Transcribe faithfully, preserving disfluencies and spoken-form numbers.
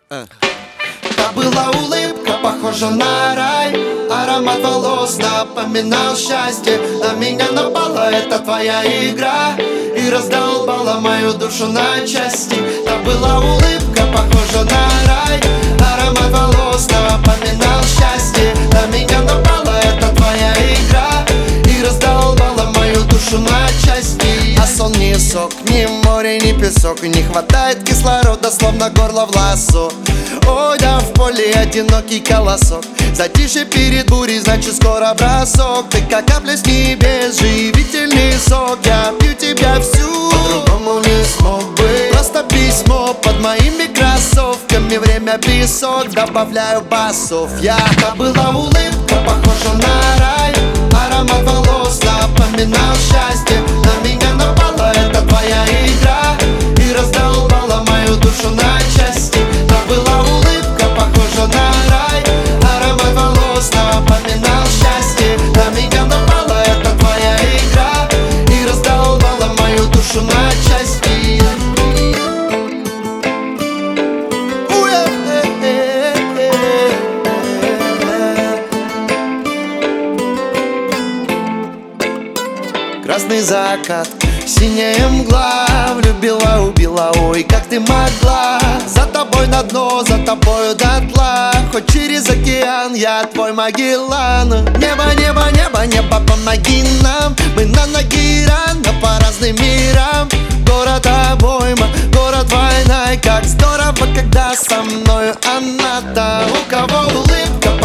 Та была улыбка, похожа на рай. Аромат волос напоминал счастье. На меня напала эта твоя игра и раздолбала мою душу на части. Та была улыбка, похожа на рай. Аромат волос напоминал счастье. На меня напала эта твоя игра и раздолбала мою душу на части. А сон не сок, ни море, ни песок. Не хватает кислорода, словно горло в лассо. Ой, да в поле одинокий колосок. Затишье перед бурей, значит скоро бросок. Ты как капля с небес, живительный сок. Я пью тебя всю, по-другому не смог бы. Просто письмо под моими кроссовками. Время песок, добавляю басов. Я, та была улыбка, похожа на рай. Аромат волос напоминал счастье. На меня напала эта твоя игра и раздолбала мою душу на части. Та была улыбка, похожа на рай. Аромат волос напоминал счастье. На меня напала эта твоя игра и раздолбала мою душу на части. Красный закат, синяя мгла. Влюбила, убила, ой, как ты могла. За тобой на дно, за тобою дотла. Хоть через океан, я твой Магеллан. Небо, небо, небо, небо, помоги нам. Мы на ноги рано по разным мирам. Город обойма, город война. И как здорово, когда со мною она. Там у кого улыбка,